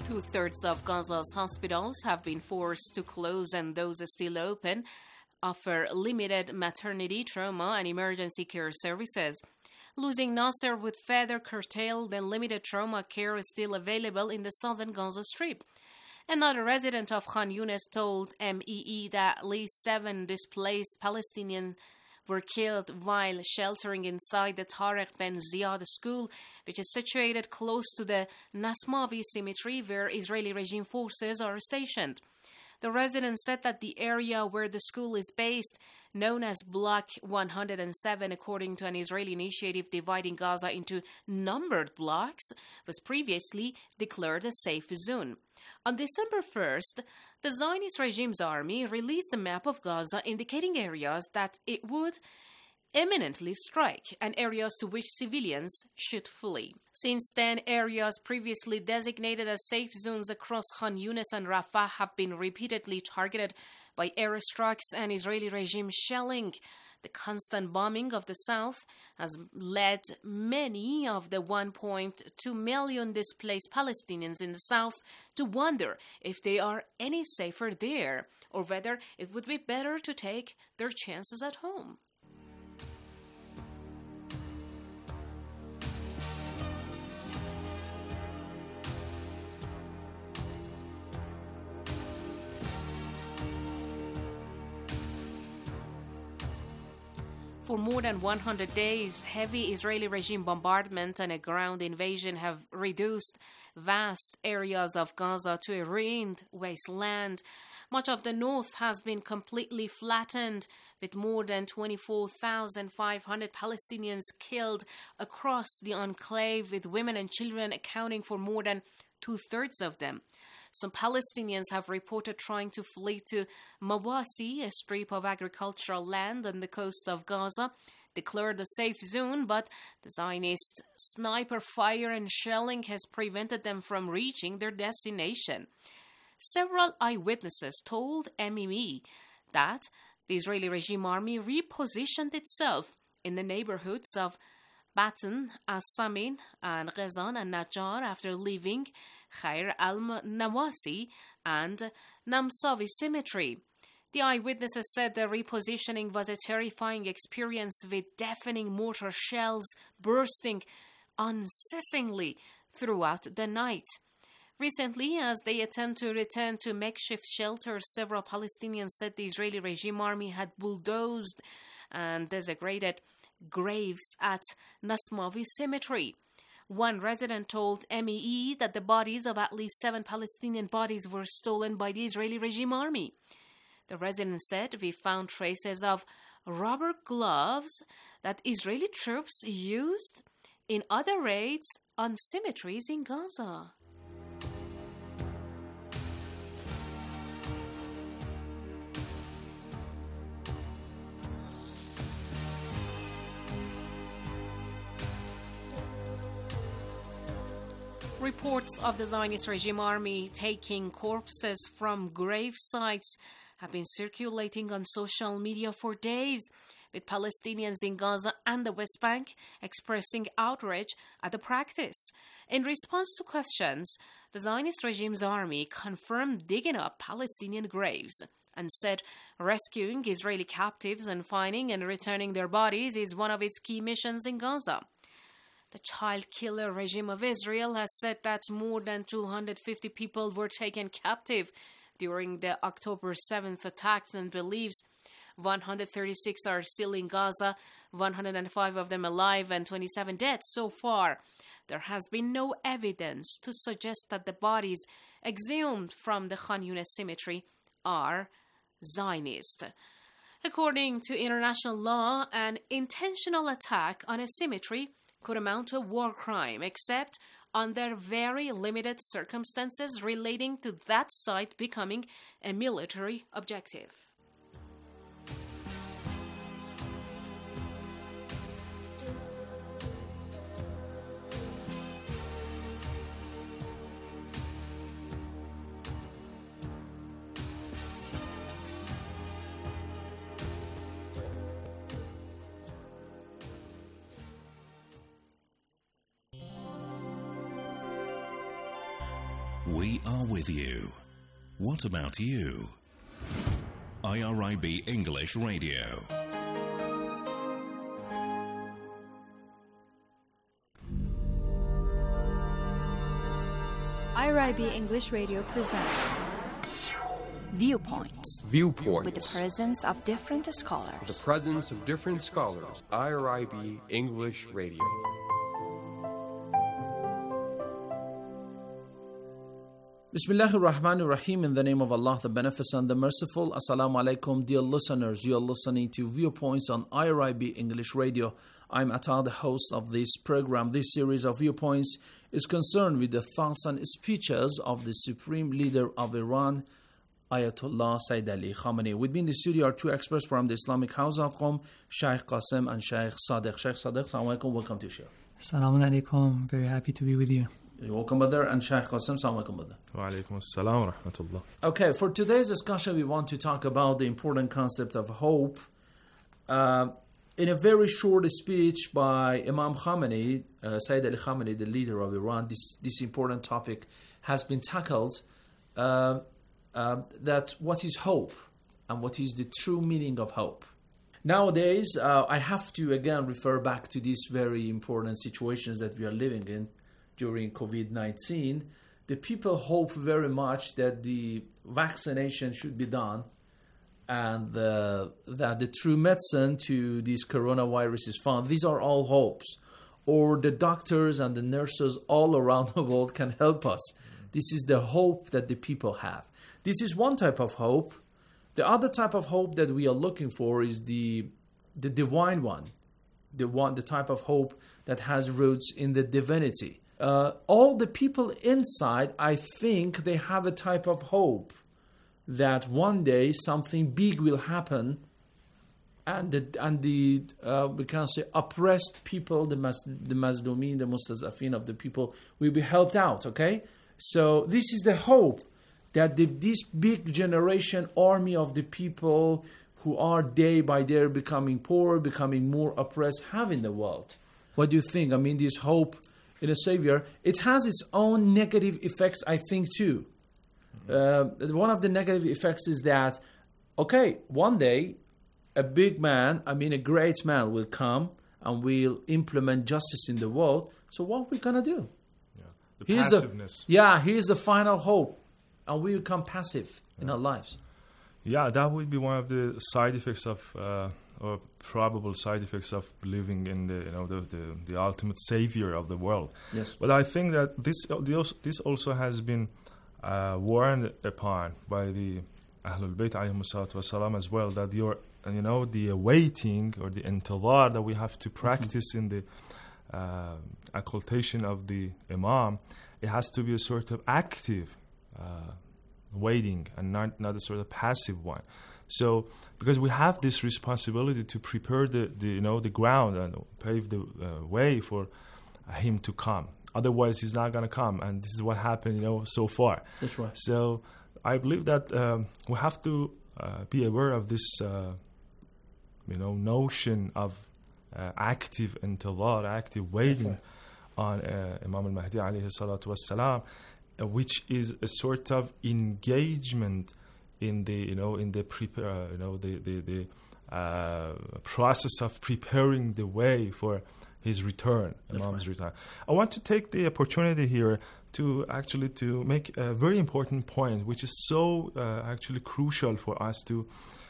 Two-thirds of Gaza's hospitals have been forced to close, and those still open offer limited maternity, trauma, and emergency care services. Losing Nasser would further curtail the limited trauma care still available in the southern Gaza Strip. Another resident of Khan Yunis told MEE that at least 7 displaced Palestinians were killed while sheltering inside the Tariq Ben Ziyad school, which is situated close to the Nasmavi cemetery where Israeli regime forces are stationed. The resident said that the area where the school is based, known as Block 107, according to an Israeli initiative dividing Gaza into numbered blocks, was previously declared a safe zone. On December 1st, the Zionist regime's army released a map of Gaza indicating areas that it would imminently strike and areas to which civilians should flee. Since then, areas previously designated as safe zones across Khan Yunis and Rafah have been repeatedly targeted by airstrikes and Israeli regime shelling. The constant bombing of the south has led many of the 1.2 million displaced Palestinians in the south to wonder if they are any safer there or whether it would be better to take their chances at home. For more than 100 days, heavy Israeli regime bombardment and a ground invasion have reduced vast areas of Gaza to a ruined wasteland. Much of the north has been completely flattened, with more than 24,500 Palestinians killed across the enclave, with women and children accounting for more than two-thirds of them. Some Palestinians have reported trying to flee to Mawasi, a strip of agricultural land on the coast of Gaza, declared a safe zone, but the Zionist sniper fire and shelling has prevented them from reaching their destination. Several eyewitnesses told MEE that the Israeli regime army repositioned itself in the neighborhoods of Batin, As-Samin, and Ghazan and Najjar after leaving Khair al-Nawasi and Namsavi cemetery. The eyewitnesses said the repositioning was a terrifying experience, with deafening mortar shells bursting unceasingly throughout the night. Recently, as they attempt to return to makeshift shelters, several Palestinians said the Israeli regime army had bulldozed and desecrated graves at Nasmavi cemetery. One resident told MEE that the bodies of at least 7 Palestinian bodies were stolen by the Israeli regime army. The resident said, "We found traces of rubber gloves that Israeli troops used in other raids on cemeteries in Gaza." Reports of the Zionist regime army taking corpses from grave sites have been circulating on social media for days, with Palestinians in Gaza and the West Bank expressing outrage at the practice. In response to questions, the Zionist regime's army confirmed digging up Palestinian graves and said rescuing Israeli captives and finding and returning their bodies is one of its key missions in Gaza. The child killer regime of Israel has said that more than 250 people were taken captive during the October 7th attacks and believes 136 are still in Gaza, 105 of them alive, and 27 dead so far. There has been no evidence to suggest that the bodies exhumed from the Khan Yunis cemetery are Zionist. According to international law, an intentional attack on a cemetery could amount to a war crime, except under very limited circumstances relating to that site becoming a military objective. We are with you. What about you? IRIB English Radio. IRIB English Radio presents Viewpoints. with the presence of different scholars. The presence of different scholars. IRIB English Radio. Bismillahir Rahmanir Rahim, in the name of Allah, the Beneficent, the Merciful. Assalamu alaikum, dear listeners. You are listening to Viewpoints on IRIB English Radio. I'm Atta, the host of this program. This series of Viewpoints is concerned with the thoughts and speeches of the Supreme Leader of Iran, Ayatollah Sayyid Ali Khamenei. With me in the studio are two experts from the Islamic House of Qom, Shaykh Qasim and Shaykh Sadiq. Shaykh Sadiq, assalamu alaikum, welcome to the show. Assalamu alaikum, very happy to be with you. You're welcome, brother. And Shaykh Qasim, assalamu alaikum, brother. Wa alaikum assalam wa rahmatullah. Okay, for today's discussion, we want to talk about the important concept of hope. In a very short speech by Imam Khamenei, Sayyid Ali Khamenei, the leader of Iran, this important topic has been tackled, that what is hope and what is the true meaning of hope. Nowadays, I have to again refer back to these very important situations that we are living in during COVID-19. The people hope very much that the vaccination should be done and that the true medicine to this coronavirus is found. These are all hopes. Or the doctors and the nurses all around the world can help us. This is the hope that the people have. This is one type of hope. The other type of hope that we are looking for is the divine one. The type of hope that has roots in the divinity. All the people inside, I think they have a type of hope that one day something big will happen, and the we can say oppressed people, the Mazlumin, the Mustazafin of the people will be helped out. Okay, so this is the hope that this big generation army of the people who are day by day becoming poor, becoming more oppressed, have in the world. What do you think? I mean, this hope in a savior, it has its own negative effects, I think, too. One of the negative effects is that, okay, one day, a great man will come and will implement justice in the world. So what are we going to do? The passiveness. Here's the final hope. And we become passive in our lives. Yeah, that would be one of the side effects of, or probable side effects of believing in the ultimate savior of the world. Yes. But I think that this also has been warned upon by the Ahlul Bayt alayhimus salatu wasalam as well, that the awaiting or the intidhar that we have to practice in the occultation of the Imam, it has to be a sort of active waiting and not a sort of passive one. So, because we have this responsibility to prepare the ground and pave the way for him to come. Otherwise, he's not going to come, and this is what happened, so far. That's right. So, I believe that we have to be aware of this, notion of active intidhar, active waiting on Imam al-Mahdi alayhi salatu wassalam, which is a sort of engagement in the process of preparing the way for his return, Imam's return. I want to take the opportunity here to make a very important point, which is so actually crucial for us to,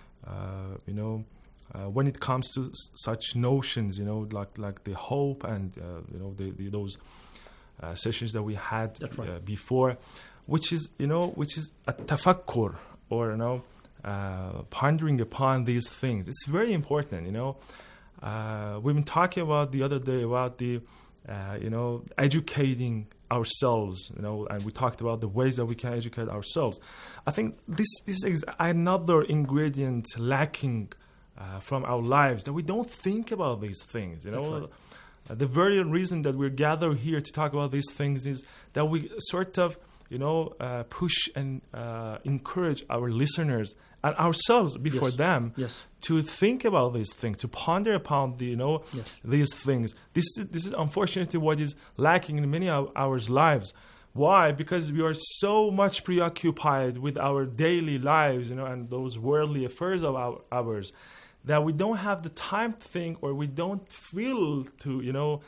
when it comes to such notions, like the hope and those sessions that we had before, which is a tafakkur, or pondering upon these things. It's very important. We've been talking about the other day about the educating ourselves, and we talked about the ways that we can educate ourselves. I think this is another ingredient lacking from our lives, that we don't think about these things. The very reason that we're gathered here to talk about these things is that we sort of, push and encourage our listeners and ourselves before them to think about these things, to ponder upon these things. This is unfortunately what is lacking in many of our lives. Why? Because we are so much preoccupied with our daily lives, and those worldly affairs of ours, that we don't have the time to think, or we don't feel to,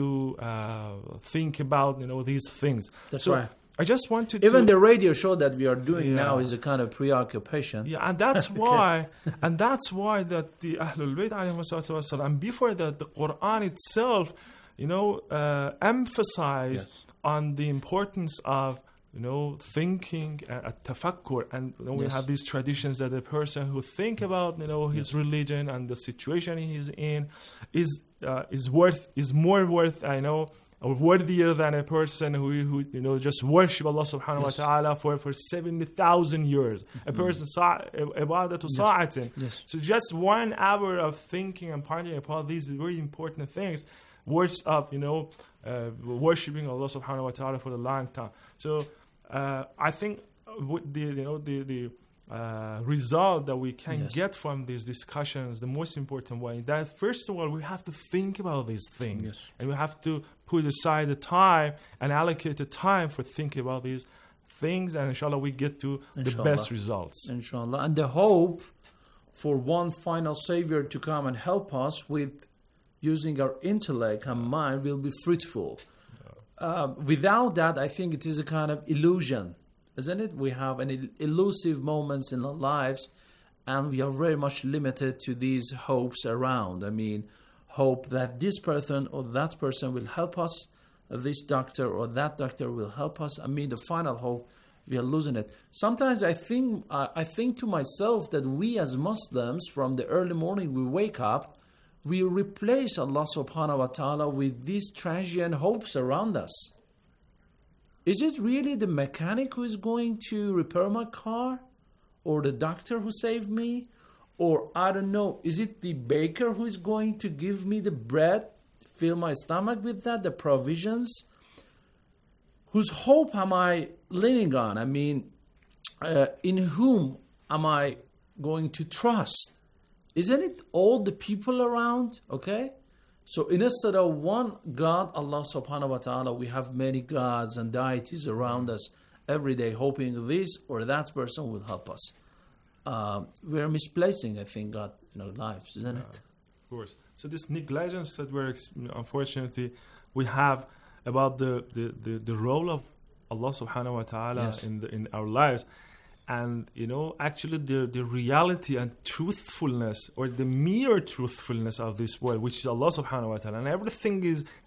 think about, these things. That's right. I just want to... Even the radio show that we are doing now is a kind of preoccupation. Yeah, and that's why, that the Ahlul Bayt ﷺ, and before that, the Quran itself, emphasized on the importance of, thinking, tafakkur, and we have these traditions that a person who think about, his religion and the situation he's in, is more worth, or worthier than a person who just worship Allah subhanahu wa ta'ala for 70,000 years. A person ibadatu sa'atin. So just 1 hour of thinking and pondering upon these very important things, worth of worshiping Allah subhanahu wa ta'ala for a long time. So I think the result that we can get from these discussions, the most important one, that first of all, we have to think about these things. And we have to put aside the time and allocate the time for thinking about these things, and inshallah we get to the best results. Inshallah. And the hope for one final savior to come and help us with using our intellect and mind will be fruitful. Without that, I think it is a kind of illusion, isn't it? We have an elusive moments in our lives, and we are very much limited to these hopes around. I mean, hope that this person or that person will help us, this doctor or that doctor will help us. I mean, the final hope, we are losing it. Sometimes I think to myself that we as Muslims, from the early morning we wake up, we replace Allah subhanahu wa ta'ala with these transient hopes around us. Is it really the mechanic who is going to repair my car? Or the doctor who saved me? Or, I don't know, is it the baker who is going to give me the bread, fill my stomach with that, the provisions? Whose hope am I leaning on? I mean, in whom am I going to trust? Isn't it all the people around? Okay? So instead of one God, Allah subhanahu wa ta'ala, we have many gods and deities around us every day, hoping this or that person will help us. We're misplacing, I think, God in our lives, isn't it? Of course. So this negligence that unfortunately, we have about the role of Allah subhanahu wa ta'ala in our lives. And, actually the reality and truthfulness, or the mere truthfulness of this world, which is Allah subhanahu wa ta'ala. And everything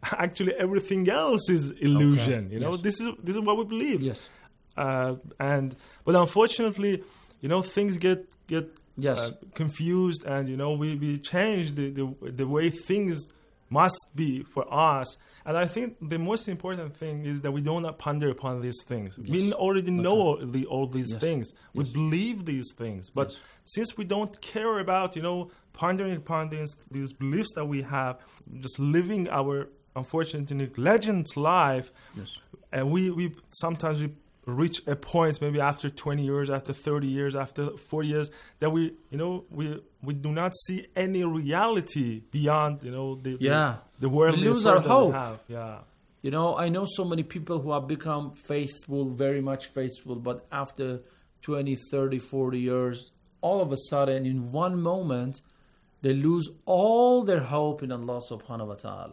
else is illusion. This is what we believe. Yes. But unfortunately, things get confused, and, we change the way things must be for us. And I think the most important thing is that we do not ponder upon these things. Yes. We already know all these things. We believe these things. But since we don't care about, pondering upon these beliefs that we have, just living our, unfortunately, negligent life, and we sometimes we reach a point, maybe after 20 years, after 30 years, after 40 years, that we do not see any reality beyond, the world. We lose our hope. We have. I know so many people who have become faithful, very much faithful, but after 20, 30, 40 years, all of a sudden, in one moment, they lose all their hope in Allah subhanahu wa ta'ala.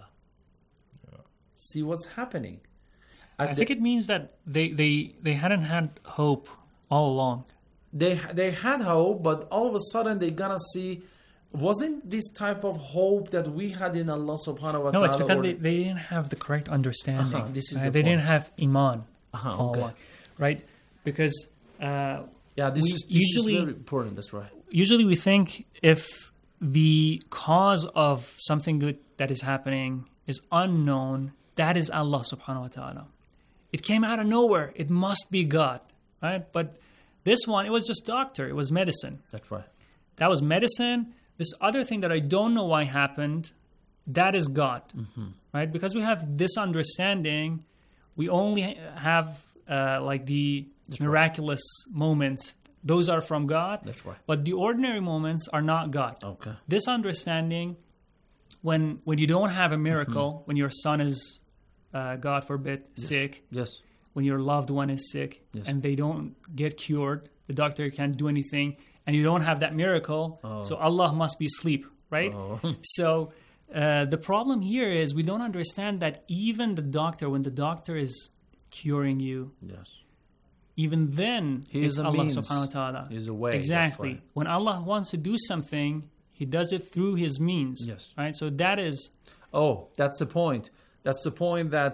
See what's happening. I think it means that they hadn't had hope all along. They had hope, but all of a sudden they're gonna see, wasn't this type of hope that we had in Allah subhanahu wa ta'ala? No, it's because they didn't have the correct understanding. This is they didn't have iman all okay. along, right? Because this is very important. That's right. Usually we think if the cause of something good that is happening is unknown, that is Allah subhanahu wa ta'ala. It came out of nowhere. It must be God, right? But this one, it was just doctor. It was medicine. That's right. That was medicine. This other thing that I don't know why happened, that is God, right? Because we have this understanding, we only have the miraculous moments. Those are from God. That's right. But the ordinary moments are not God. Okay. This understanding, when you don't have a miracle, when your son is, God forbid, sick. Yes. when your loved one is sick and they don't get cured, the doctor can't do anything, and you don't have that miracle, so Allah must be asleep, right? So the problem here is we don't understand that even the doctor, when the doctor is curing you, even then He is it's a Allah means. subhanahu wa ta'ala. He is a way. Exactly. That's why. When Allah wants to do something, He does it through His means. Yes. Right? So that is... Oh, that's the point. That's the point that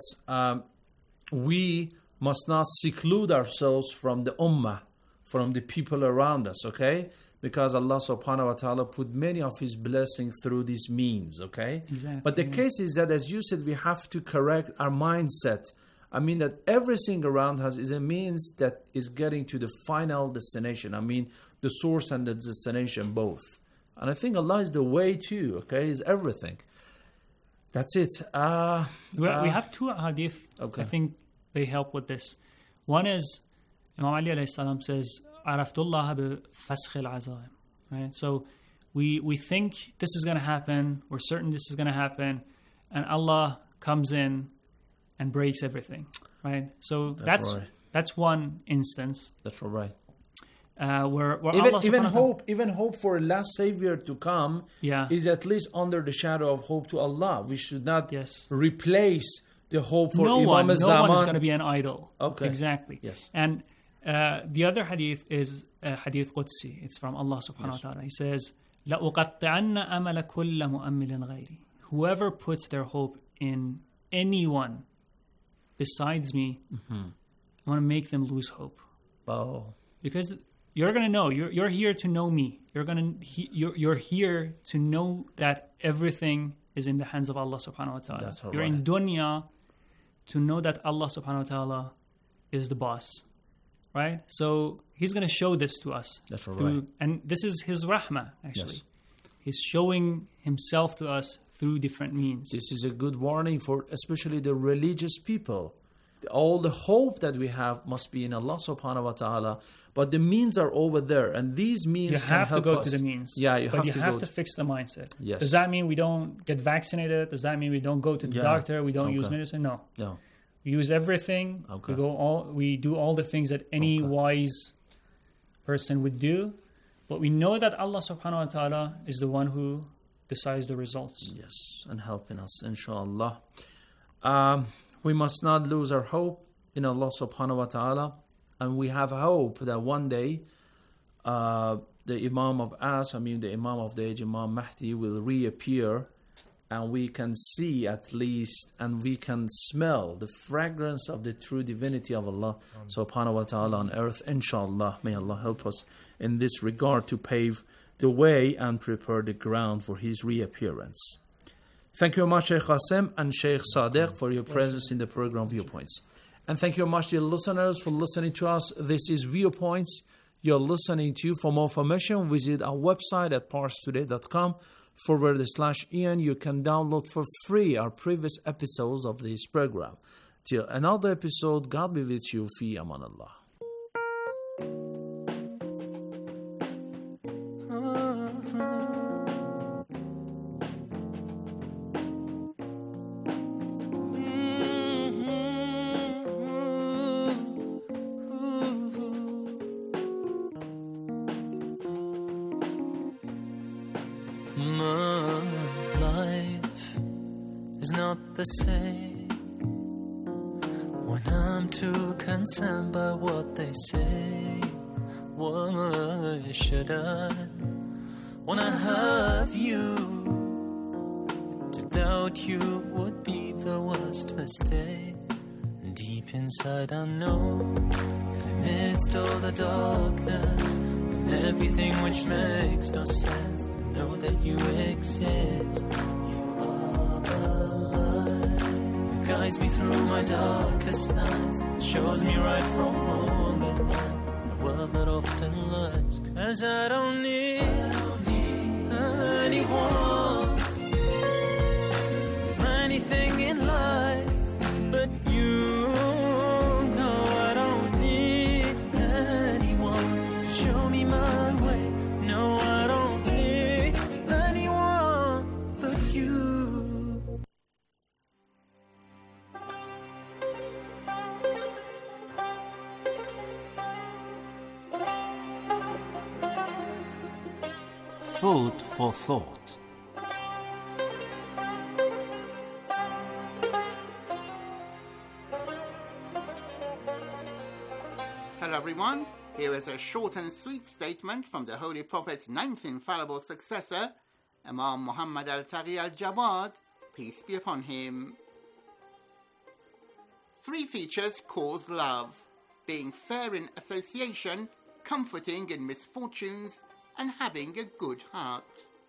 we must not seclude ourselves from the ummah, from the people around us, okay? Because Allah subhanahu wa ta'ala put many of His blessings through these means, okay? Exactly, But the yeah. case is that, as you said, we have to correct our mindset. I mean that everything around us is a means that is getting to the final destination. I mean, the source and the destination both. And I think Allah is the way too, okay? Is everything. That's it. We have two hadith. Okay. I think they help with this. One is Imam Ali alayhi salam says, "Araftullah bifasakh al-azaim." Right. So we think this is going to happen. We're certain this is going to happen, and Allah comes in and breaks everything. Right. So that's right. one instance. That's all right. Where Allah Even hope for a last savior to come is at least under the shadow of hope to Allah. We should not replace the hope for Imam no Zaman. one is going to be an idol. Okay. Exactly. Yes. And the other hadith is hadith Qudsi. It's from Allah subhanahu wa ta'ala. He says, لَأُقَطِّعَنَّ أَمَلَ كُلَّ مُؤَمِّلٍ غَيْرِ. Whoever puts their hope in anyone besides me, I want to make them lose hope. Oh. Because you're going to know. You're here to know me. You're here to know that everything is in the hands of Allah subhanahu wa ta'ala. That's all you're right. in dunya to know that Allah subhanahu wa ta'ala is the boss. Right? So He's going to show this to us. That's all right. And this is His rahmah, actually. Yes. He's showing Himself to us through different means. This is a good warning for especially the religious people. All the hope that we have must be in Allah subhanahu wa ta'ala. But the means are over there. And these means you can have to help go us. to the means. Yeah, you but have to you have go to fix the mindset. Yes. Does that mean we don't get vaccinated? Does that mean we don't go to the doctor? We don't use medicine? No. No. We use everything. Okay. We do all the things that any wise person would do. But we know that Allah subhanahu wa ta'ala is the one who decides the results. Yes, and helping us, inshallah. We must not lose our hope in Allah subhanahu wa ta'ala. And we have hope that one day the Imam of us, the Imam of the age, Imam Mahdi, will reappear, and we can see at least, and we can smell the fragrance of the true divinity of Allah subhanahu wa ta'ala on earth, inshallah. May Allah help us in this regard to pave the way and prepare the ground for His reappearance. Thank you very much, Sheikh Qasim and Sheikh Sadiq, for your presence in the program Viewpoints. And thank you very much, dear listeners, for listening to us. This is Viewpoints you're listening to. For more information, visit our website at parstoday.com/Ian. You can download for free our previous episodes of this program. Till another episode, God be with you. Fi aman Allah. The same when I'm too concerned by what they say. Why should I, when I have you, to doubt you would be the worst mistake? Deep inside I know that amidst all the darkness and everything which makes no sense, I know that you exist. Guides me through my darkest nights, shows me right from wrong at night, a world that often lies. 'Cause I don't need anyone, anything in life but you. No, I don't need anyone to show me my way. No, I don't need anyone but you. Food for thought. Hello everyone, here is a short and sweet statement from the Holy Prophet's ninth infallible successor, Imam Muhammad al-Taghi al-Jawad, peace be upon him. 3 features cause love: being fair in association, comforting in misfortunes, and having a good heart.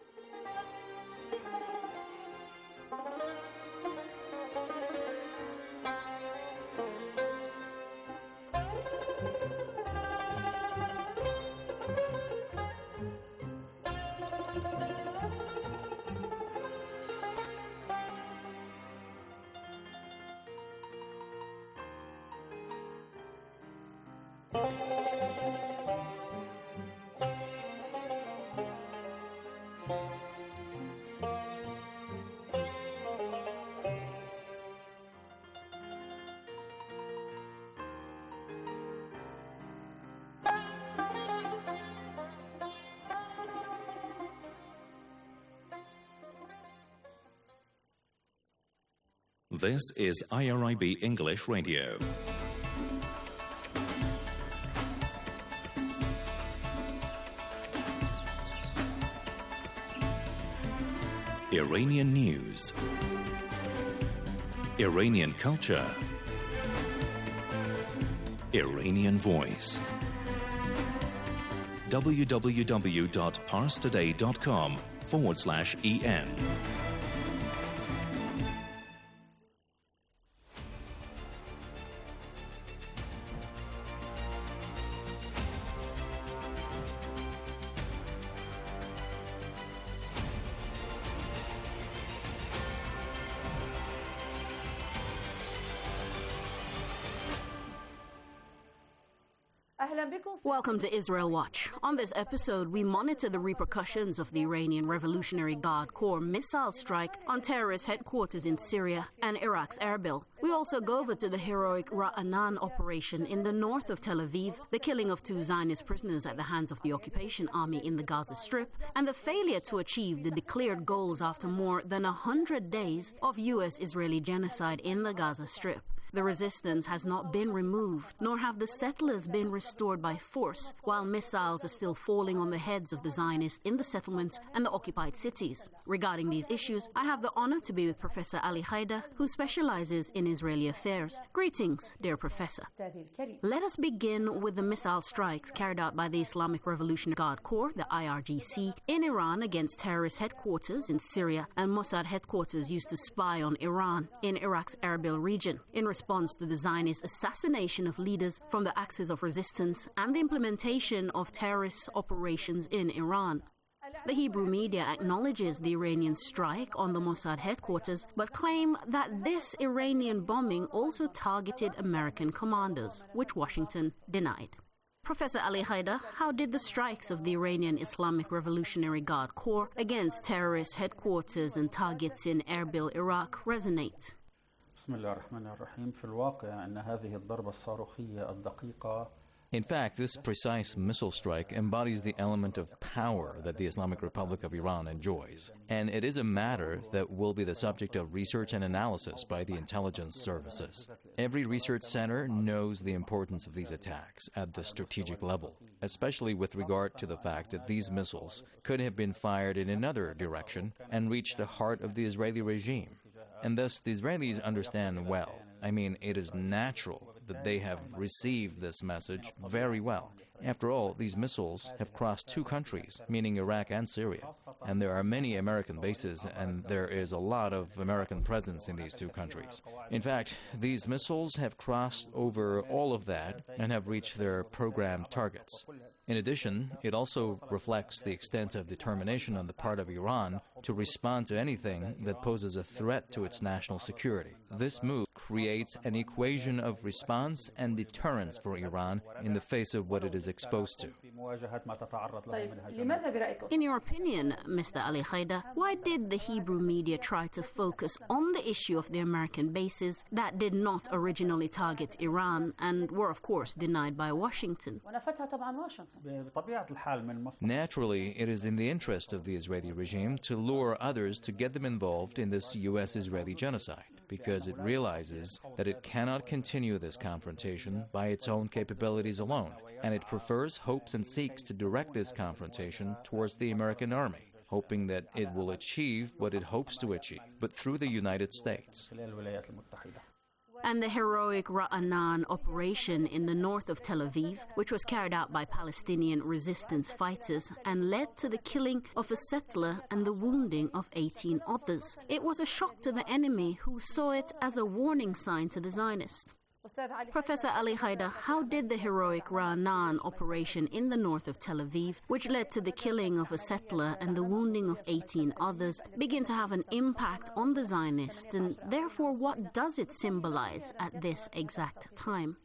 This is IRIB English Radio. Iranian news, Iranian culture, Iranian voice. www.parstoday.com/EN. Welcome to Israel Watch. On this episode, we monitor the repercussions of the Iranian Revolutionary Guard Corps missile strike on terrorist headquarters in Syria and Iraq's Erbil. We also go over to the heroic Ra'anan operation in the north of Tel Aviv, the killing of 2 Zionist prisoners at the hands of the occupation army in the Gaza Strip, and the failure to achieve the declared goals after more than 100 days of U.S.-Israeli genocide in the Gaza Strip. The resistance has not been removed, nor have the settlers been restored by force, while missiles are still falling on the heads of the Zionists in the settlements and the occupied cities. Regarding these issues, I have the honor to be with Professor Ali Haider, who specializes in Israeli affairs. Greetings, dear Professor. Let us begin with the missile strikes carried out by the Islamic Revolutionary Guard Corps, the IRGC, in Iran against terrorist headquarters in Syria and Mossad headquarters used to spy on Iran in Iraq's Erbil region. In response to the Zionist assassination of leaders from the axis of resistance and the implementation of terrorist operations in Iran. The Hebrew media acknowledges the Iranian strike on the Mossad headquarters, but claim that this Iranian bombing also targeted American commandos, which Washington denied. Professor Ali Haider, how did the strikes of the Iranian Islamic Revolutionary Guard Corps against terrorist headquarters and targets in Erbil, Iraq, resonate? بسم الله الرحمن الرحيم. في الواقع أن هذه الضربة الصاروخية الدقيقة In fact, this precise missile strike embodies the element of power that the Islamic Republic of Iran enjoys. And it is a matter that will be the subject of research and analysis by the intelligence services. Every research center knows the importance of these attacks at the strategic level, especially with regard to the fact that these missiles could have been fired in another direction and reached the heart of the Israeli regime. And thus, the Israelis understand well. I mean, it is natural that they have received this message very well. After all, these missiles have crossed 2 countries, meaning Iraq and Syria. And there are many American bases, and there is a lot of American presence in these 2 countries. In fact, these missiles have crossed over all of that and have reached their programmed targets. In addition, it also reflects the extent of determination on the part of Iran to respond to anything that poses a threat to its national security. This move creates an equation of response and deterrence for Iran in the face of what it is exposed to. In your opinion, Mr. Ali Haidar, why did the Hebrew media try to focus on the issue of the American bases that did not originally target Iran and were, of course, denied by Washington? Naturally, it is in the interest of the Israeli regime to lure others to get them involved in this U.S.-Israeli genocide, because it realizes that it cannot continue this confrontation by its own capabilities alone, and it prefers, hopes, and seeks to direct this confrontation towards the American army, hoping that it will achieve what it hopes to achieve, but through the United States. And the heroic Ra'anan operation in the north of Tel Aviv, which was carried out by Palestinian resistance fighters and led to the killing of a settler and the wounding of 18 others. It was a shock to the enemy, who saw it as a warning sign to the Zionists. Professor Ali Haidar, how did the heroic Ra'anan operation in the north of Tel Aviv, which led to the killing of a settler and the wounding of 18 others, begin to have an impact on the Zionists, and therefore what does it symbolize at this exact time?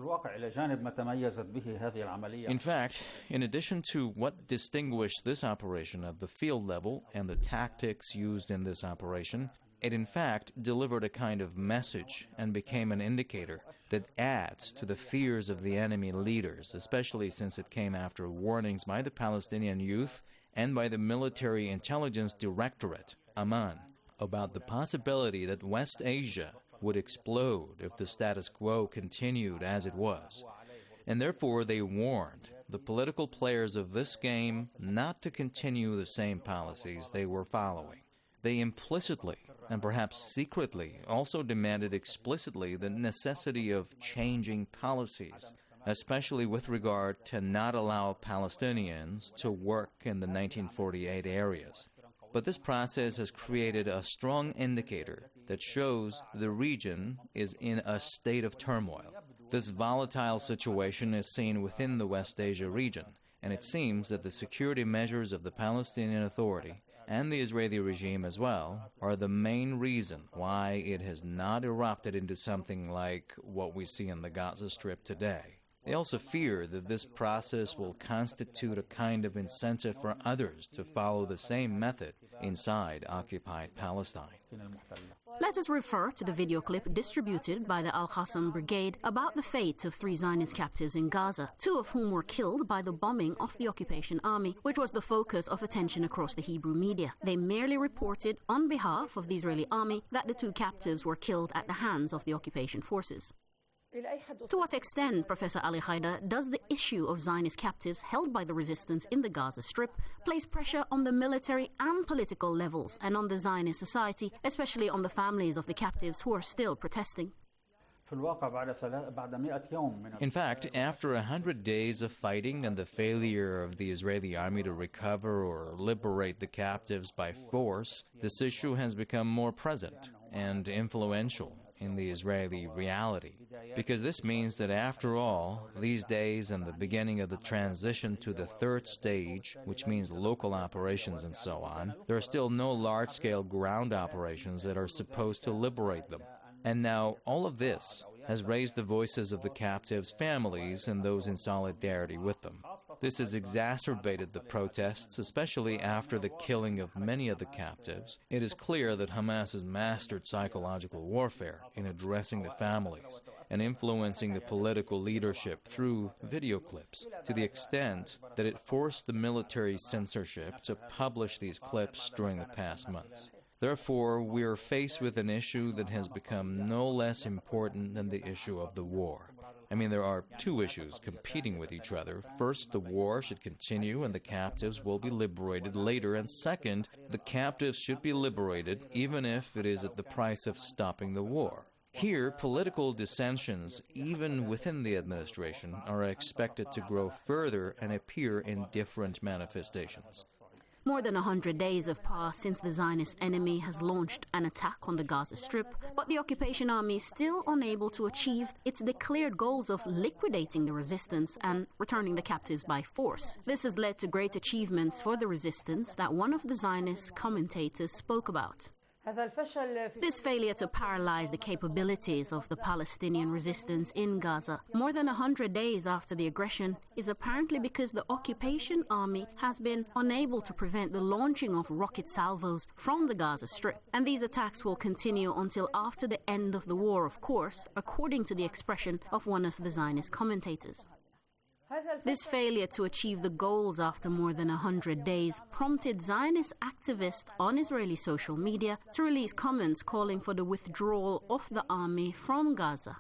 In fact, in addition to what distinguished this operation at the field level and the tactics used in this operation, it in fact delivered a kind of message and became an indicator that adds to the fears of the enemy leaders, especially since it came after warnings by the Palestinian youth and by the Military Intelligence Directorate, Amman, about the possibility that West Asia would explode if the status quo continued as it was. And therefore they warned the political players of this game not to continue the same policies they were following. They implicitly and perhaps secretly also demanded explicitly the necessity of changing policies, especially with regard to not allow Palestinians to work in the 1948 areas. But this process has created a strong indicator that shows the region is in a state of turmoil. This volatile situation is seen within the West Asia region, and it seems that the security measures of the Palestinian Authority and the Israeli regime as well are the main reason why it has not erupted into something like what we see in the Gaza Strip today. They also fear that this process will constitute a kind of incentive for others to follow the same method inside occupied Palestine. Let us refer to the video clip distributed by the Al-Qassam Brigade about the fate of 3 Zionist captives in Gaza, 2 of whom were killed by the bombing of the occupation army, which was the focus of attention across the Hebrew media. They merely reported on behalf of the Israeli army that the 2 captives were killed at the hands of the occupation forces. To what extent, Professor Ali Haidar, does the issue of Zionist captives held by the resistance in the Gaza Strip place pressure on the military and political levels and on the Zionist society, especially on the families of the captives who are still protesting? In fact, after 100 days of fighting and the failure of the Israeli army to recover or liberate the captives by force, this issue has become more present and influential in the Israeli reality, because this means that after all, these days and the beginning of the transition to the 3rd stage, which means local operations and so on, there are still no large-scale ground operations that are supposed to liberate them. And now all of this has raised the voices of the captives' families and those in solidarity with them. This has exacerbated the protests, especially after the killing of many of the captives. It is clear that Hamas has mastered psychological warfare in addressing the families and influencing the political leadership through video clips, to the extent that it forced the military censorship to publish these clips during the past months. Therefore, we are faced with an issue that has become no less important than the issue of the war. I mean, there are 2 issues competing with each other. First, the war should continue and the captives will be liberated later. And second, the captives should be liberated even if it is at the price of stopping the war. Here, political dissensions, even within the administration, are expected to grow further and appear in different manifestations. More than 100 days have passed since the Zionist enemy has launched an attack on the Gaza Strip, but the occupation army is still unable to achieve its declared goals of liquidating the resistance and returning the captives by force. This has led to great achievements for the resistance that one of the Zionist commentators spoke about. This failure to paralyze the capabilities of the Palestinian resistance in Gaza more than 100 days after the aggression is apparently because the occupation army has been unable to prevent the launching of rocket salvos from the Gaza Strip. And these attacks will continue until after the end of the war, of course, according to the expression of one of the Zionist commentators. This failure to achieve the goals after more than 100 days prompted Zionist activists on Israeli social media to release comments calling for the withdrawal of the army from Gaza.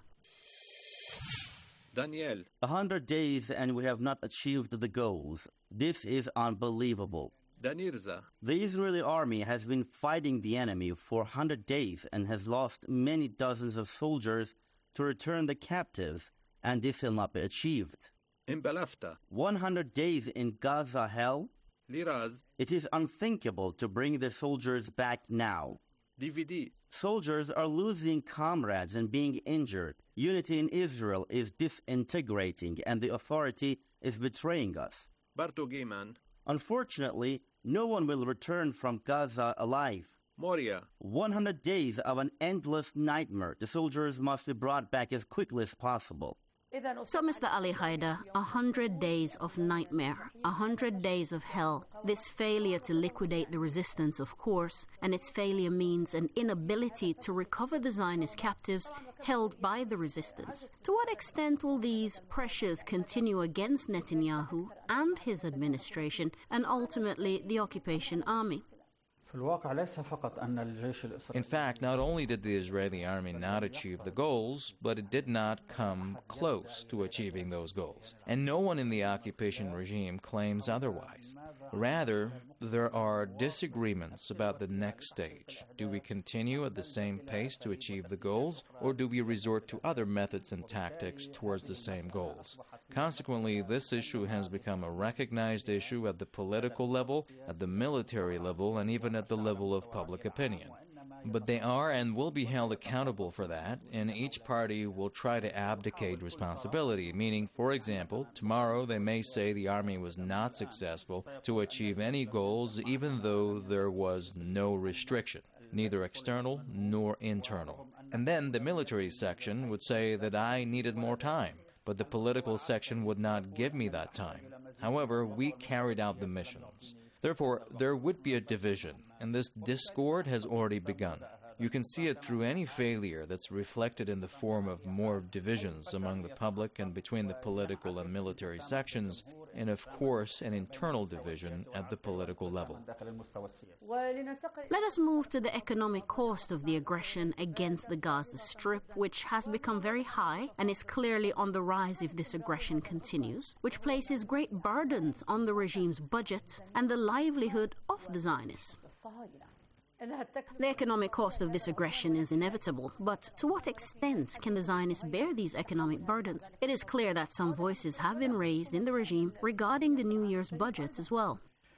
Daniel. 100 days and we have not achieved the goals. This is unbelievable. Danirza. The Israeli army has been fighting the enemy for 100 days and has lost many dozens of soldiers to return the captives, and this will not be achieved. 100 days in Gaza hell? Liraz. It is unthinkable to bring the soldiers back now. DVD. Soldiers are losing comrades and being injured. Unity in Israel is disintegrating and the authority is betraying us. Bartogiman. Unfortunately, no one will return from Gaza alive. Moria. 100 days of an endless nightmare. The soldiers must be brought back as quickly as possible. So, Mr. Ali Haidar, 100 days of nightmare, 100 days of hell. This failure to liquidate the resistance, of course, and its failure means an inability to recover the Zionist captives held by the resistance. To what extent will these pressures continue against Netanyahu and his administration, and ultimately the occupation army? In fact, not only did the Israeli army not achieve the goals, but it did not come close to achieving those goals. And no one in the occupation regime claims otherwise. Rather, there are disagreements about the next stage. Do we continue at the same pace to achieve the goals, or do we resort to other methods and tactics towards the same goals? Consequently, this issue has become a recognized issue at the political level, at the military level, and even at the level of public opinion. But they are and will be held accountable for that, and each party will try to abdicate responsibility, meaning, for example, tomorrow they may say the army was not successful to achieve any goals even though there was no restriction, neither external nor internal. And then the military section would say that I needed more time, but the political section would not give me that time. However, we carried out the missions. Therefore, there would be a division, and this discord has already begun. You can see it through any failure that's reflected in the form of more divisions among the public and between the political and military sections, and of course an internal division at the political level. Let us move to the economic cost of the aggression against the Gaza Strip, which has become very high and is clearly on the rise if this aggression continues, which places great burdens on the regime's budget and the livelihood of the Zionists. The economic cost of this aggression is inevitable, but to what extent can the Zionists bear these economic burdens? It is clear that some voices have been raised in the regime regarding the New Year's budget as well.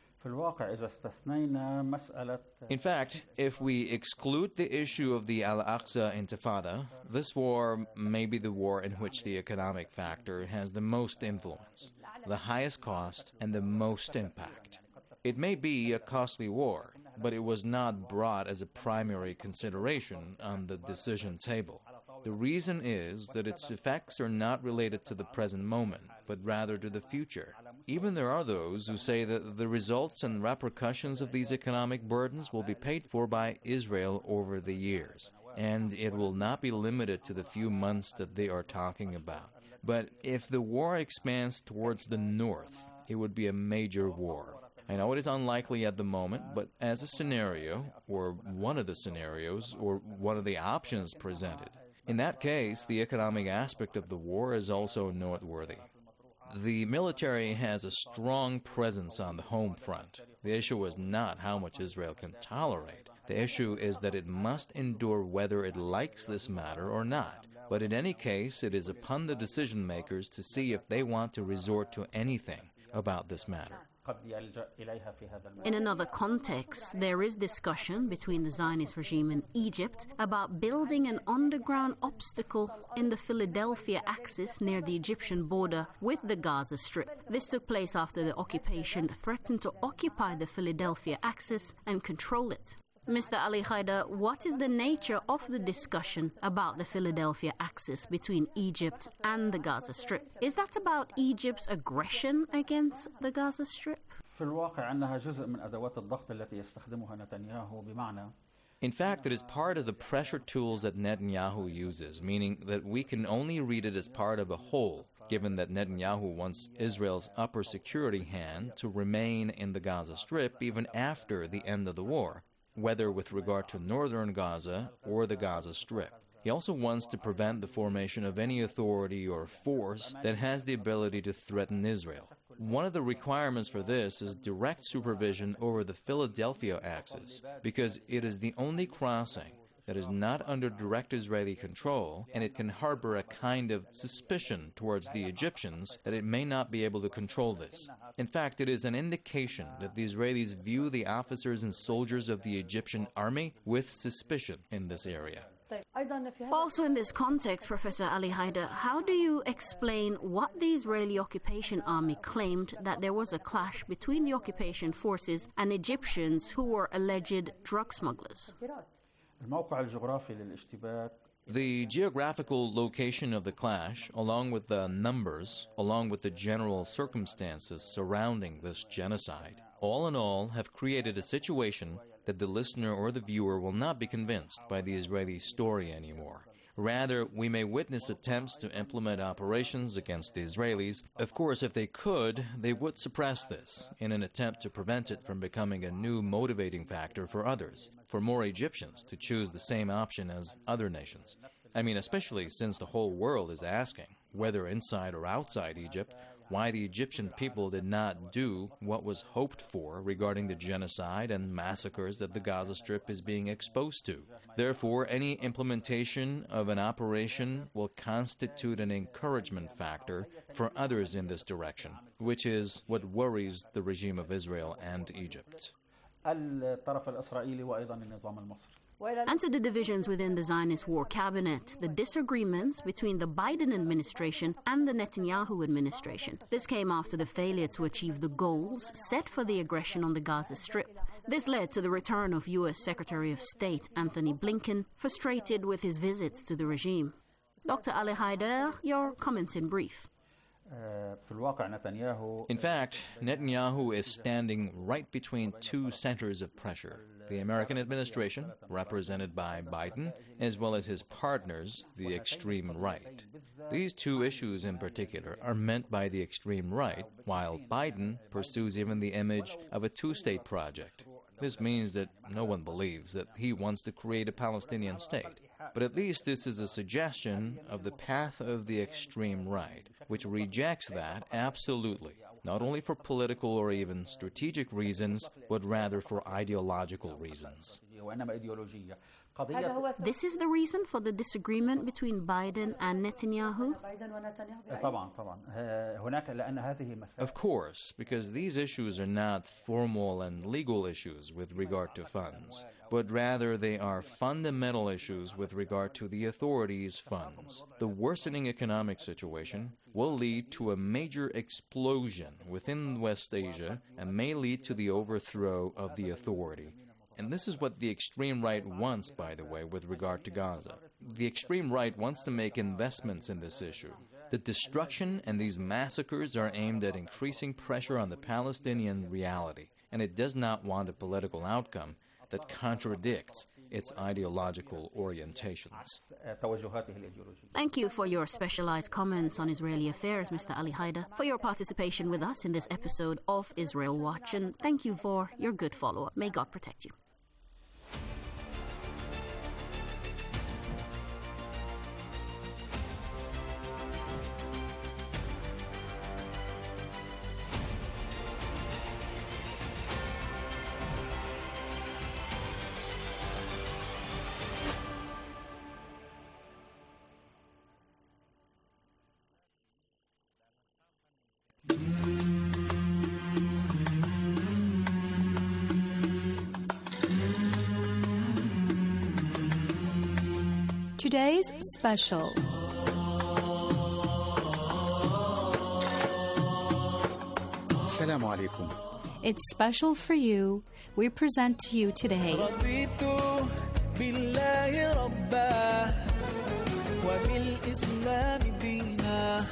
In fact, if we exclude the issue of the Al-Aqsa Intifada, this war may be the war in which the economic factor has the most influence, the highest cost, and the most impact. It may be a costly war, but it was not brought as a primary consideration on the decision table. The reason is that its effects are not related to the present moment, but rather to the future. Even there are those who say that the results and repercussions of these economic burdens will be paid for by Israel over the years, and it will not be limited to the few months that they are talking about. But if the war expands towards the north, it would be a major war. I know it is unlikely at the moment, but as a scenario, or one of the scenarios, or one of the options presented, in that case, the economic aspect of the war is also noteworthy. The military has a strong presence on the home front. The issue is not how much Israel can tolerate. The issue is that it must endure whether it likes this matter or not. But in any case, it is upon the decision makers to see if they want to resort to anything about this matter. In another context, there is discussion between the Zionist regime and Egypt about building an underground obstacle in the Philadelphia axis near the Egyptian border with the Gaza Strip. This took place after the occupation threatened to occupy the Philadelphia axis and control it. Mr. Ali Haider, what is the nature of the discussion about the Philadelphia Axis between Egypt and the Gaza Strip? Is that about Egypt's aggression against the Gaza Strip? في الواقع أنها جزء من أدوات الضغط التي يستخدمها نتنياهو بمعنى In fact, it is part of the pressure tools that Netanyahu uses, meaning that we can only read it as part of a whole, given that Netanyahu wants Israel's upper security hand to remain in the Gaza Strip even after the end of the war, whether with regard to northern Gaza or the Gaza Strip. He also wants to prevent the formation of any authority or force that has the ability to threaten Israel. One of the requirements for this is direct supervision over the Philadelphia axis, because it is the only crossing that is not under direct Israeli control, and it can harbor a kind of suspicion towards the Egyptians that it may not be able to control this. In fact, it is an indication that the Israelis view the officers and soldiers of the Egyptian army with suspicion in this area. Also in this context, Professor Ali Haider, how do you explain what the Israeli occupation army claimed that there was a clash between the occupation forces and Egyptians who were alleged drug smugglers? الموقع الجغرافي للاشتباك The geographical location of the clash, along with the numbers, along with the general circumstances surrounding this genocide, all in all have created a situation that the listener or the viewer will not be convinced by the Israeli story anymore. Rather, we may witness attempts to implement operations against the Israelis. Of course, if they could, they would suppress this in an attempt to prevent it from becoming a new motivating factor for others, for more Egyptians to choose the same option as other nations. I mean, especially since the whole world is asking, whether inside or outside Egypt, why the Egyptian people did not do what was hoped for regarding the genocide and massacres that the Gaza Strip is being exposed to. Therefore, any implementation of an operation will constitute an encouragement factor for others in this direction, which is what worries the regime of Israel and Egypt. الطرف الإسرائيلي وأيضا النظام المصري. And to the divisions within the Zionist war cabinet, the disagreements between the Biden administration and the Netanyahu administration. This came after the failure to achieve the goals set for the aggression on the Gaza Strip. This led to the return of U.S. Secretary of State Anthony Blinken, frustrated with his visits to the regime. Dr. Ali Haider, your comments in brief. In fact, Netanyahu is standing right between two centers of pressure. The American administration, represented by Biden, as well as his partners, the extreme right. These two issues in particular are meant by the extreme right, while Biden pursues even the image of a two-state project. This means that no one believes that he wants to create a Palestinian state. But at least this is a suggestion of the path of the extreme right, which rejects that absolutely, not only for political or even strategic reasons, but rather for ideological reasons. This is the reason for the disagreement between Biden and Netanyahu? Of course, because these issues are not formal and legal issues with regard to funds, but rather they are fundamental issues with regard to the authorities' funds. The worsening economic situation will lead to a major explosion within West Asia and may lead to the overthrow of the authority. And this is what the extreme right wants, by the way, with regard to Gaza. The extreme right wants to make investments in this issue. The destruction and these massacres are aimed at increasing pressure on the Palestinian reality, and it does not want a political outcome that contradicts its ideological orientations. Thank you for your specialized comments on Israeli affairs, Mr. Ali Haider, for your participation with us in this episode of Israel Watch, and thank you for your good follow-up. May God protect you. Today's special. السلام عليكم. It's special for you. We present to you today رضيت بالله ربا وبالإسلام دينا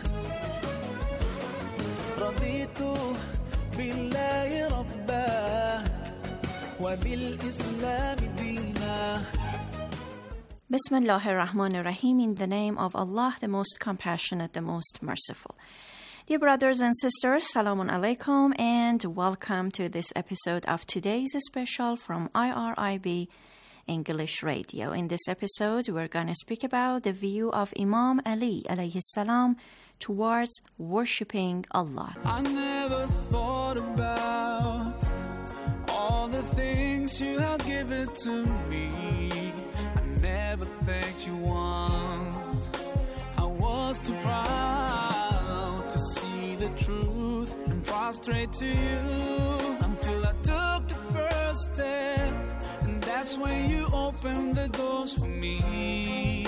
رضيت بالله ربا وبالإسلام دينا Bismillah ar-Rahman ar-Rahim, in the name of Allah, the most compassionate, the most merciful. Dear brothers and sisters, Salamun Alaikum, and welcome to this episode of today's special from IRIB English Radio. In this episode, we're going to speak about the view of Imam Ali alayhi salam towards worshipping Allah. I never thought about all the things you have given to me. I never thanked you once. I was too proud to see the truth and prostrate to you until I took the first step, and that's when you opened the doors for me.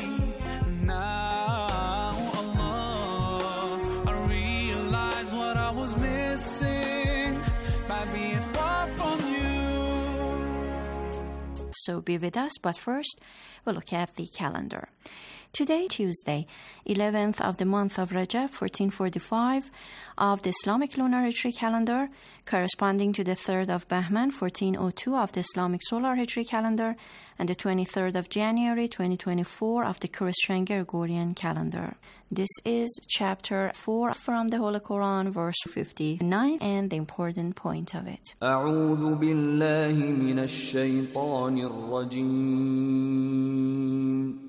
Now, Allah, I realize what I was missing by being far from you. So be with us, but first we'll look at the calendar. Today, Tuesday, 11th of the month of Rajab, 1445 of the Islamic Lunar Hijri calendar, corresponding to the 3rd of Bahman, 1402 of the Islamic Solar Hijri calendar, and the 23rd of January, 2024 of the Christian Gregorian calendar. This is chapter 4 from the Holy Quran, verse 59, and the important point of it. أعوذ بالله من الشيطان الرجيم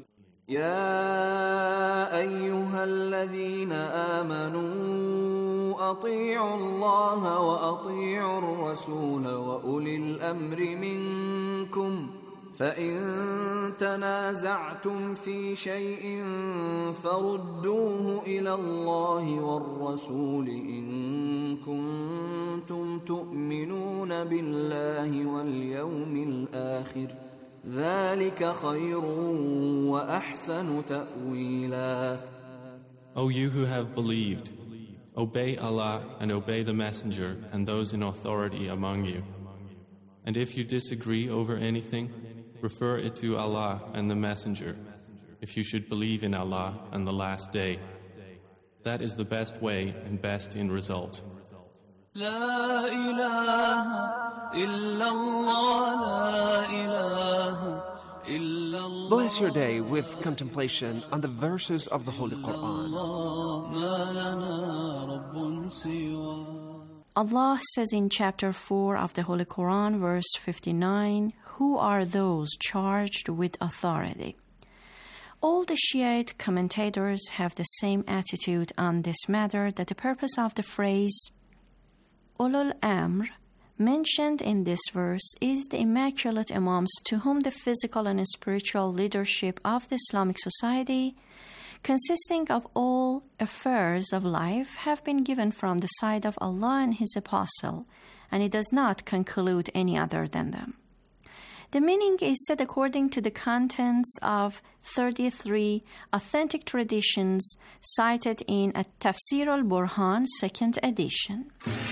يا أيها الذين آمنوا أطيعوا الله وأطيعوا الرسول وأولي الأمر منكم فإن تنازعتم في شيء فردوه إلى الله والرسول إن كنتم تؤمنون بالله واليوم الآخر ذلك خير وأحسن تأويلا. O you who have believed, obey Allah and obey the Messenger and those in authority among you. And if you disagree over anything, refer it to Allah and the Messenger, if you should believe in Allah and the last day. That is the best way and best in result. لا إله إلا الله لا إله إلا الله. Bless your day with contemplation on the verses of the Holy Quran. ما لنا رب سوى. Allah says in chapter 4 of the Holy Quran, verse 59, who are those charged with authority? All the Shiite commentators have the same attitude on this matter, that the purpose of the phrase Ulul Amr mentioned in this verse is the immaculate Imams to whom the physical and spiritual leadership of the Islamic society, consisting of all affairs of life, have been given from the side of Allah and His Apostle, and it does not conclude any other than them. The meaning is said according to the contents of 33 authentic traditions cited in At-Tafsir al-Burhan, 2nd edition.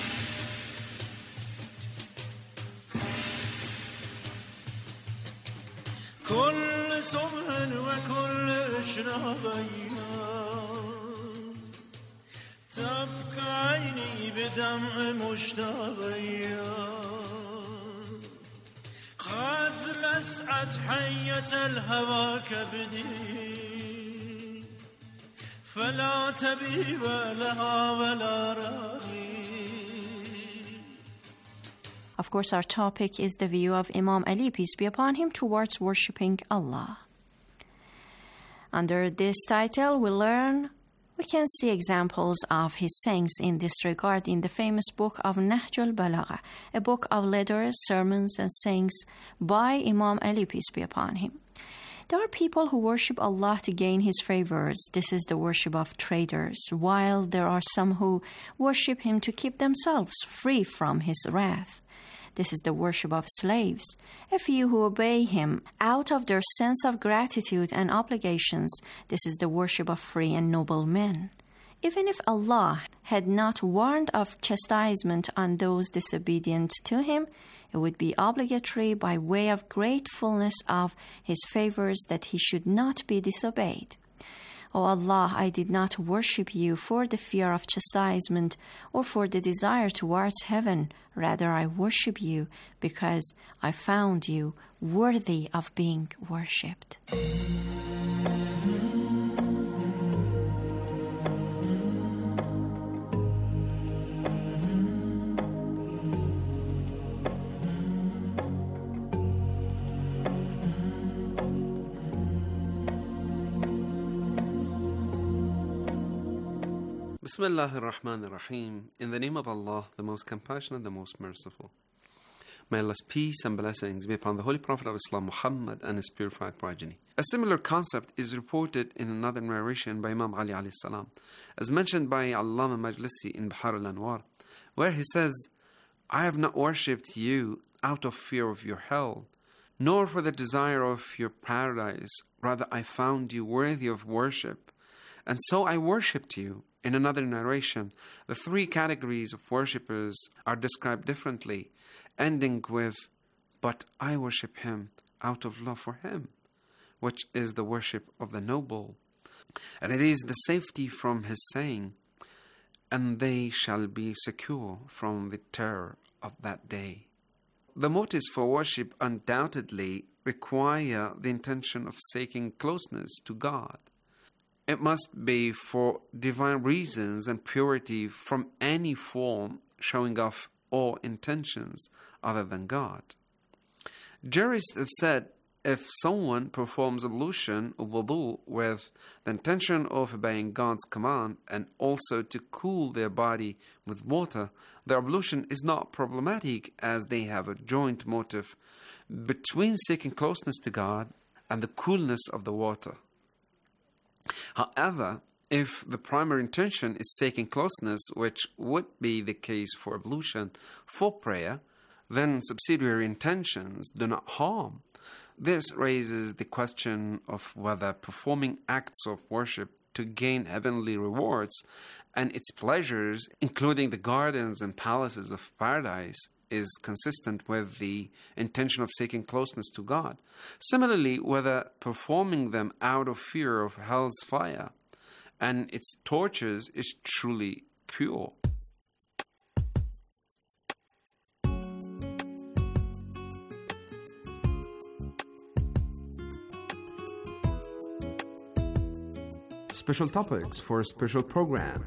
كل صبح وكل إشراقية تبكى عيني بدمع مشتاقية قد لسعت حية الهوى كبدي فلا تبيب لها ولا راغي. Of course, our topic is the view of Imam Ali, peace be upon him, towards worshipping Allah. Under this title, we can see examples of his sayings in this regard in the famous book of Nahj al-Balagha, a book of letters, sermons, and sayings by Imam Ali, peace be upon him. There are people who worship Allah to gain His favors. This is the worship of traitors, while there are some who worship Him to keep themselves free from His wrath. This is the worship of slaves. A few who obey Him out of their sense of gratitude and obligations. This is the worship of free and noble men. Even if Allah had not warned of chastisement on those disobedient to Him, it would be obligatory by way of gratefulness of His favors that He should not be disobeyed. O Allah, I did not worship You for the fear of chastisement or for the desire towards heaven. Rather, I worship You because I found You worthy of being worshipped. Bismillah ar-Rahman ar-Rahim. In the name of Allah, the most compassionate, the most merciful. May Allah's peace and blessings be upon the Holy Prophet of Islam, Muhammad, and his purified progeny. A similar concept is reported in another narration by Imam Ali alayhi salam, as mentioned by Allama Majlisi in Bahar al-Anwar, where he says, I have not worshipped you out of fear of your hell, nor for the desire of your paradise. Rather, I found you worthy of worship, and so I worshipped you. In another narration, the three categories of worshippers are described differently, ending with, but I worship him out of love for him, which is the worship of the noble. And it is the safety from his saying, and they shall be secure from the terror of that day. The motives for worship undoubtedly require the intention of seeking closeness to God. It must be for divine reasons and purity from any form showing off all intentions other than God. Jurists have said if someone performs ablution or wudu with the intention of obeying God's command and also to cool their body with water, their ablution is not problematic as they have a joint motive between seeking closeness to God and the coolness of the water. However, if the primary intention is seeking closeness, which would be the case for ablution for prayer, then subsidiary intentions do not harm. This raises the question of whether performing acts of worship to gain heavenly rewards and its pleasures, including the gardens and palaces of paradise, is consistent with the intention of seeking closeness to God. Similarly, whether performing them out of fear of hell's fire and its tortures is truly pure. Special topics for a special program.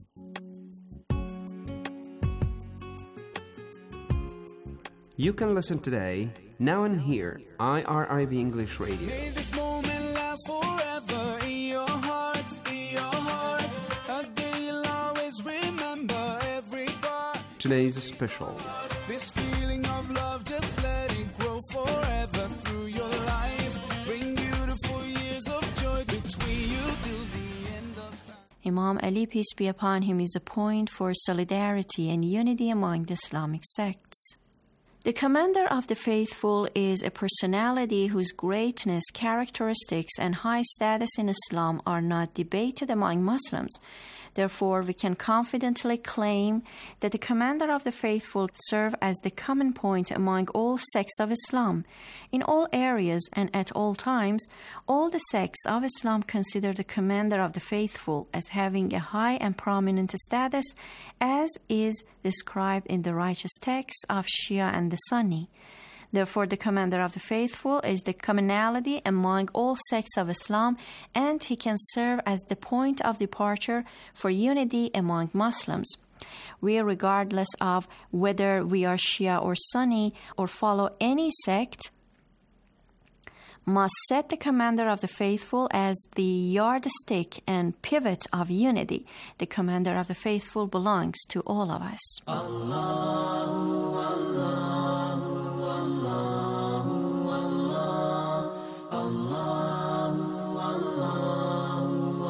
You can listen today, now and here, IRIB English Radio. May this moment last forever in your hearts, a day you'll always remember every part. Today's special. This feeling of love, just let it grow forever through your life. Bring beautiful years of joy between you till the end of time. Imam Ali, peace be upon him, is a point for solidarity and unity among the Islamic sects. The commander of the faithful is a personality whose greatness, characteristics, and high status in Islam are not debated among Muslims. Therefore, we can confidently claim that the commander of the faithful serve as the common point among all sects of Islam. In all areas and at all times, all the sects of Islam consider the commander of the faithful as having a high and prominent status, as is described in the righteous texts of Shia and the Sunni. Therefore, the commander of the faithful is the commonality among all sects of Islam, and he can serve as the point of departure for unity among Muslims. We, regardless of whether we are Shia or Sunni or follow any sect, must set the commander of the faithful as the yardstick and pivot of unity. The commander of the faithful belongs to all of us. Allahu, Allahu, Allahu, Allahu, Allahu, Allahu,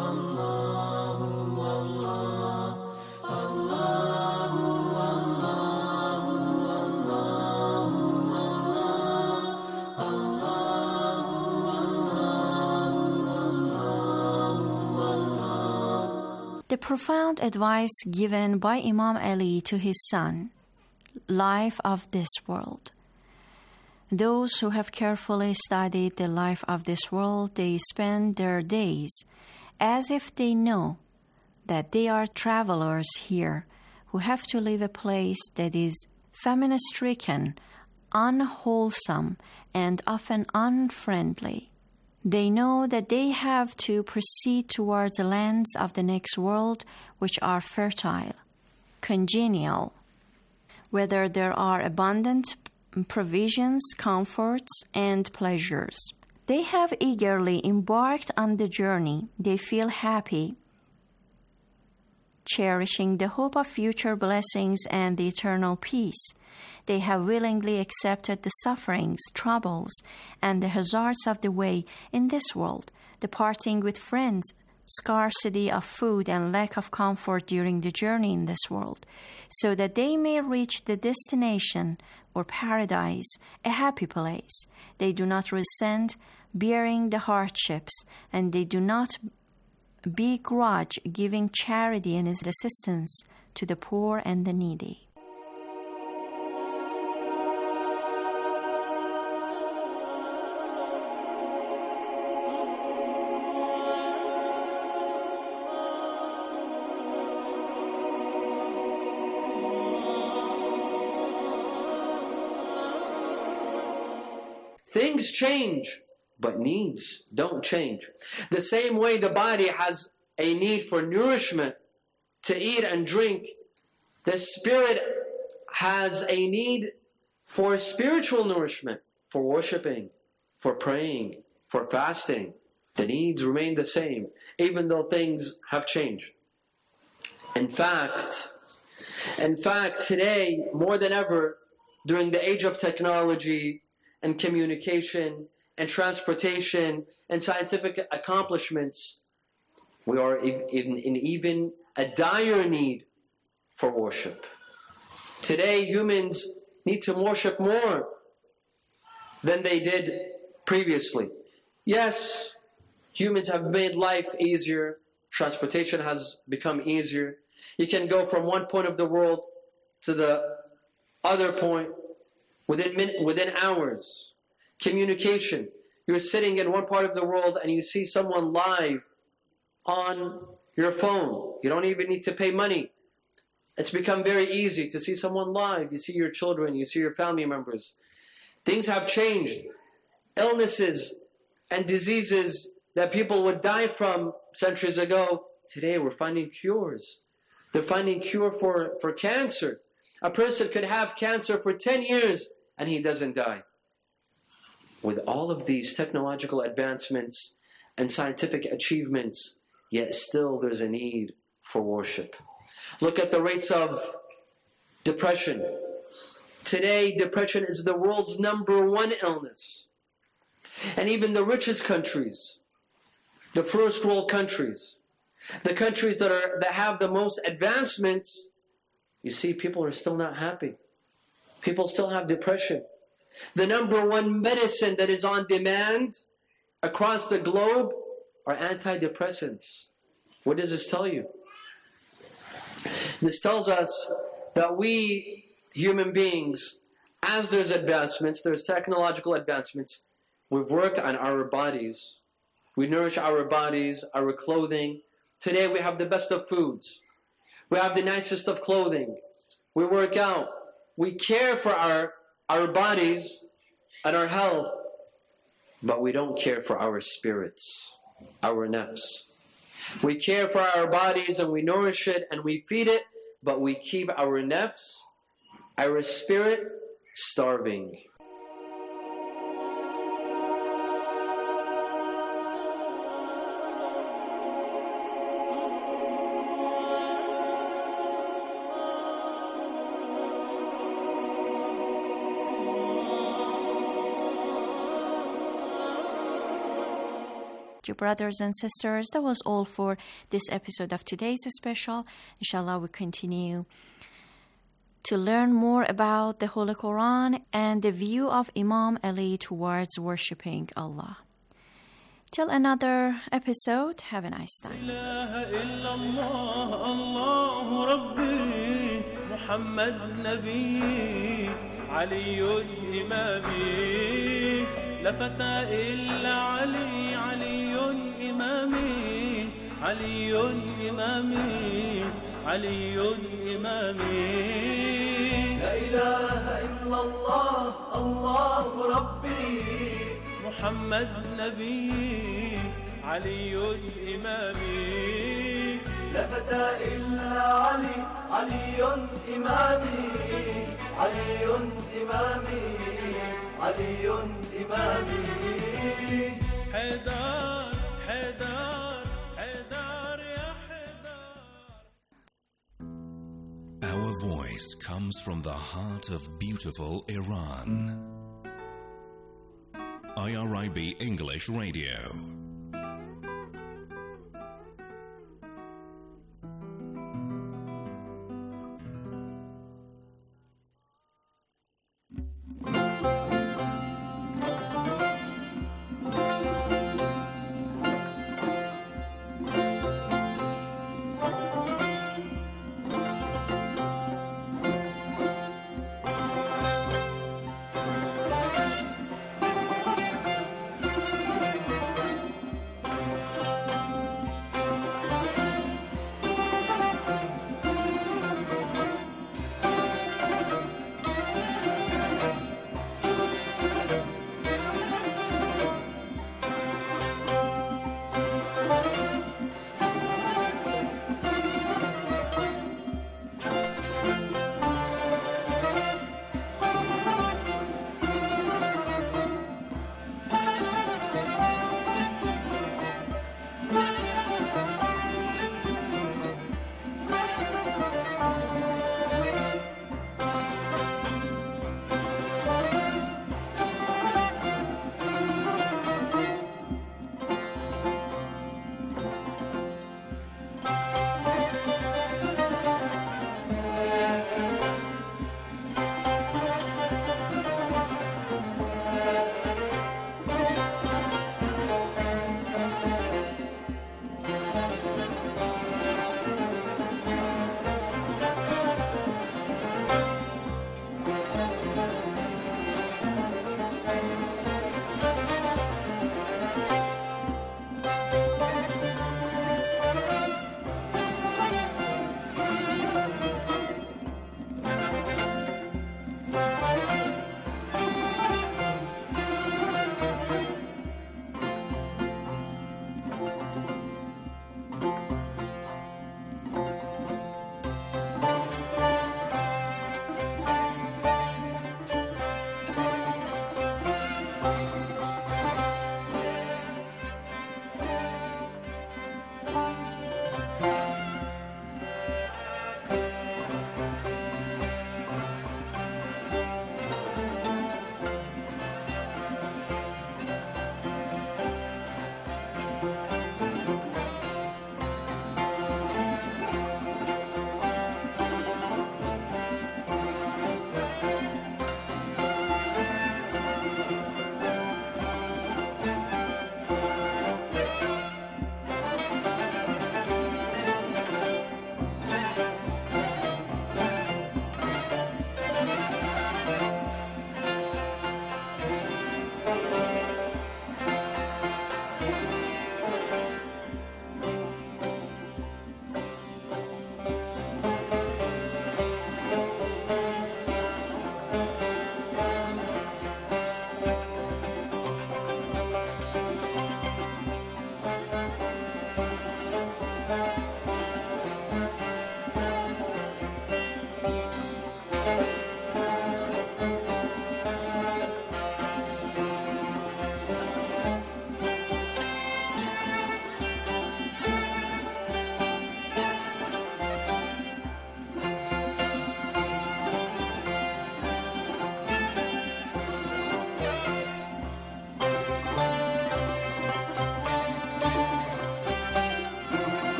The profound advice given by Imam Ali to his son, life of this world. Those who have carefully studied the life of this world, they spend their days as if they know that they are travelers here who have to leave a place that is famine-stricken, unwholesome, and often unfriendly. They know that they have to proceed towards the lands of the next world, which are fertile, congenial, whether there are abundant provisions, comforts, and pleasures. They have eagerly embarked on the journey. They feel happy, cherishing the hope of future blessings and the eternal peace. They have willingly accepted the sufferings, troubles, and the hazards of the way in this world, the parting with friends, scarcity of food, and lack of comfort during the journey in this world, so that they may reach the destination or paradise, a happy place. They do not resent bearing the hardships, and they do not begrudge giving charity and assistance to the poor and the needy. Things change, but needs don't change. The same way the body has a need for nourishment to eat and drink, the spirit has a need for spiritual nourishment, for worshiping, for praying, for fasting. The needs remain the same, even though things have changed. In fact, today, more than ever, during the age of technology and communication and transportation and scientific accomplishments, we are in even a dire need for worship. Today, humans need to worship more than they did previously. Yes, humans have made life easier. Transportation has become easier. You can go from one point of the world to the other point within hours. Communication. You're sitting in one part of the world and you see someone live on your phone. You don't even need to pay money. It's become very easy to see someone live. You see your children, you see your family members. Things have changed. Illnesses and diseases that people would die from centuries ago, today we're finding cures. They're finding cure for cancer. A person could have cancer for 10 years and he doesn't die. With all of these technological advancements and scientific achievements, yet still there's a need for worship. Look at the rates of depression. Today, depression is the world's #1 illness. And even the richest countries, the first world countries, the countries that have the most advancements, you see people are still not happy. People still have depression. The #1 medicine that is on demand across the globe are antidepressants. What does this tell you? This tells us that we, human beings, as there's advancements, there's technological advancements, we've worked on our bodies. We nourish our bodies, our clothing. Today we have the best of foods. We have the nicest of clothing. We work out. We care for our bodies and our health, but we don't care for our spirits, our nafs. We care for our bodies and we nourish it and we feed it, but we keep our nafs, our spirit, starving. Brothers and sisters, that was all for this episode of today's special. Inshallah, we continue to learn more about the Holy Quran and the view of Imam Ali towards worshipping Allah. Till another episode, have a nice time. محمد نبي علي إمامي لا فتى إلا علي علي إمامي علي إمامي علي إمامي لا إله إلا الله الله ربي محمد نبي علي إمامي لا فتى إلا علي علي إمامي علي إمامي علي إمامي حيدر حيدر حيدر يا حيدر. Our voice comes from the heart of beautiful Iran. IRIB English Radio.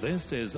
This is